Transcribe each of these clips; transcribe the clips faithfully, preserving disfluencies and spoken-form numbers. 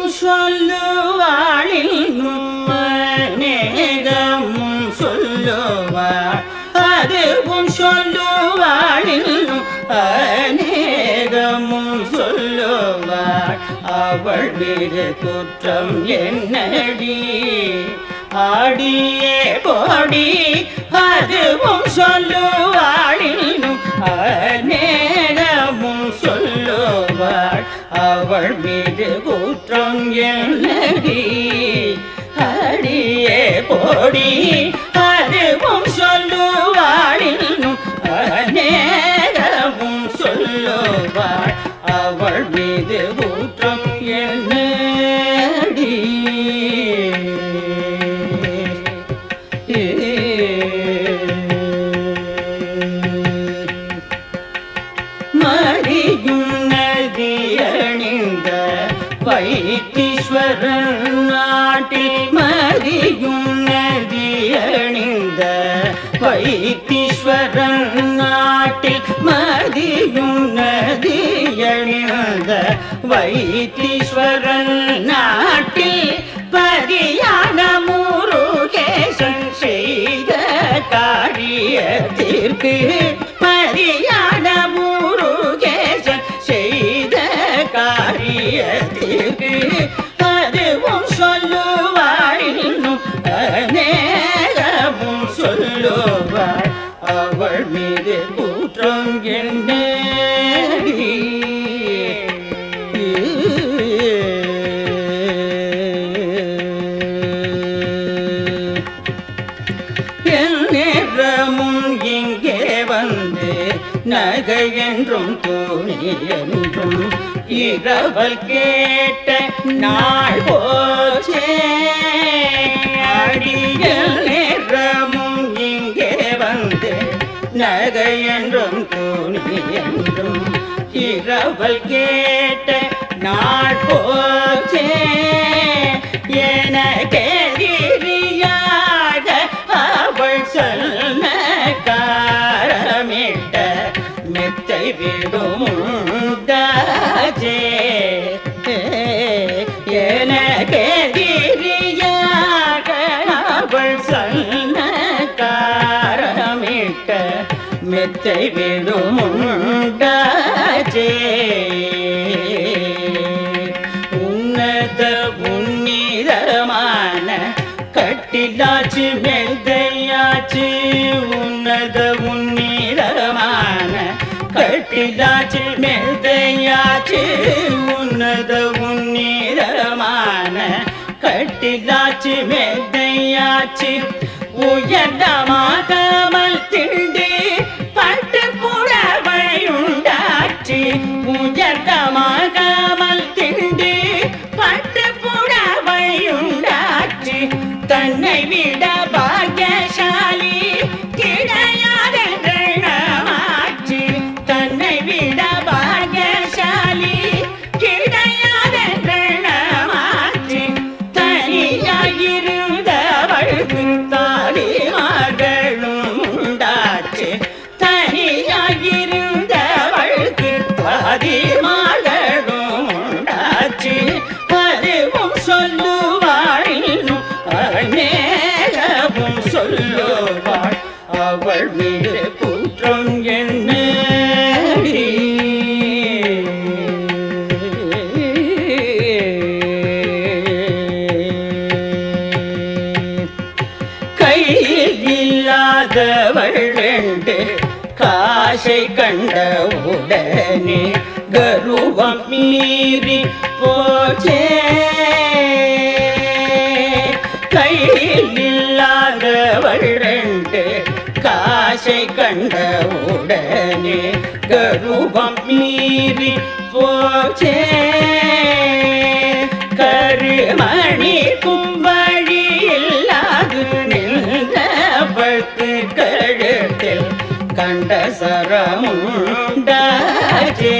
சொல்லுவாளினும் அநேகமும் சொல்லுவாள் அதுவும் சொல்லுவாளினும் அநேகமும் சொல்லுவாள் அவள் மீது குற்றம் என்னடி ஆடியே போடி அதுவும் சொல்லுவாளினும் அநேகமும் சொல்லுவாள் அவள் மீது குற்றம் என்னடி ஆடியே போடி அதுவும் சொல்லுவாளினும் அநேகமும் சொல்லுவாள் அவள் மீது குற்றம் என்னடி மறியும் நதி அணிந்த வைத்தீஸ்வரன் நாட்டில் மறியும் நதி அணிந்த வைத்தீஸ்வரன் நாட்டில் மதியும் நதி அணிந்த வைத்தீஸ்வரன் நாட்டில் பதியான முருகேசன் செய்த காரியத்திற்கு பதியான முருகேசன் செய்த காரியத்திற்கு அதுவும் சொல்லுவாள் இன்னும் அநேகமும் சொல்லுவாள் அவள் மீது குற்றம் என்னடி நேரமும் இங்கே வந்து நகை என்றும் துணி என்றும் இரவல் கேட்ட நாள் போச்சே அடிய நேரமும் இங்கே வந்து நகை என்றும் துணி என்றும் இரவல் கேட்ட நாள் போச்சே எனக்கெதிரியாக அவள் சொன்ன காரமிட்ட மெத்தை விடுமுண்டாச்சே எனக்கெதிரியாக அவள் சொன்ன காரமிட்ட மெத்தை விடுமுண்டாச்சே உன்னத உன்னிதமான கட்டிலாச்சு மெத்தையாச்சு உன்னத உன்னிதமான கட்டிலாச்சு மெத்தையாச்சு உன்னத உன்னிதமான கட்டிலாச்சு மெத்தையாச்சு உயர்ந்தமாகாமல் திண்டி பட்டு புடவையுண்டாச்சு உயர்ந்தமாகாமல் திண்டி பட்டு புடவையுண்டாச்சு தன்னை விட பாக்கியசாலி கிடையாதென்றமாச்சு தன்னை விட பாக்கியசாலி கிடையாதென்றமாச்சு தனியாயிருந்தவளுக்கு தாலிமார்களும் உண்டாச்சு தனியாயிருந்தவளுக்கு தாலிமார்களும் உண்டாச்சு அதுவும் சொல்லுவாள் இன்னும் அநேகமும் சொல்லுவாள் அவள் மீது குற்றம் என்னடி கையில் இல்லாதவள் ரெண்டு காசை கண்ட உடனே கருவம் மீறி போச்சே கையில் இல்லாதவள் ரெண்டு காசை கண்ட உடனே கருவம் மீறி போச்சே கருமணி கும்பழி இல்லாது நின்ற பட்டு கழுத்தில் கண்ட சரமுண்டாச்சே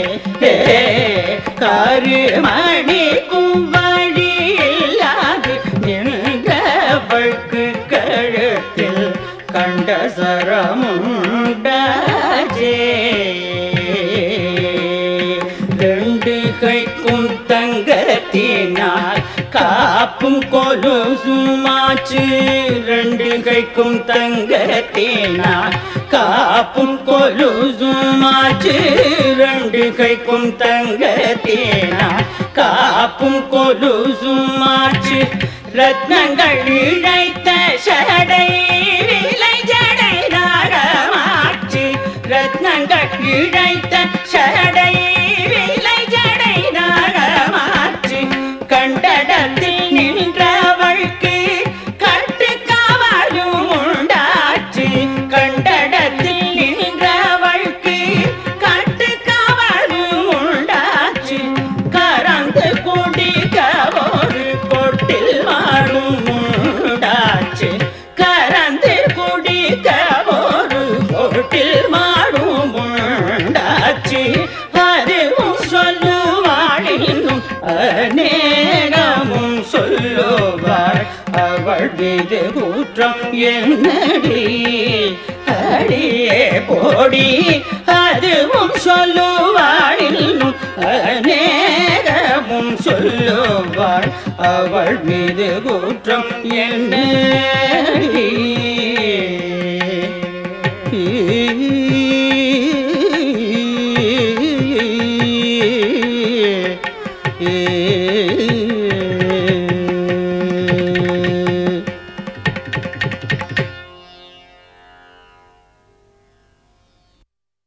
கருமணி கும்பழி இல்லாது நின்ற பட்டு கழுத்தில் கண்ட சரமுண்டாச்சே ரெண்டு கைக்கும் தங்கத்தின காப்பும் கொலுசுமாச்சு ரெண்டு கைக்கும் தங்கத்தேனா காப்பும் கொலுசுமாச்சு ரெண்டு கைக்கும் தங்கத்தேனா காப்பும் கொலுசுமாச்சு ரத்னங்கள் இழைத்த சடை விலை ஜடை நாகமாச்சு ரத்னங்கள் இழைத்த சடை விலை ஜடை நாகமாச்சு கண்டடத்தில் நின்றவள்க்கு கட்டுக்காவலும் உண்டாச்சு கண்டடத்தில் நின்றவள்க்கு கட்டுக்காவலும் உண்டாச்சு கறந்து குடிக்க ஒரு கொட்டில் மாடும் உண்டாச்சு கறந்து குடிக்க ஒரு கொட்டில் மாடும் உண்டாச்சு அதுவும் சொல்லுவாள் இன்னும் அநேகமும் சொல்லுவாள் அவள் மீது குற்றம் என்னடி அடியே போடி அதுவும் சொல்லுவாள் இன்னும் அநேகமும் சொல்லுவாள் அவள் மீது குற்றம் என்னடி ஏ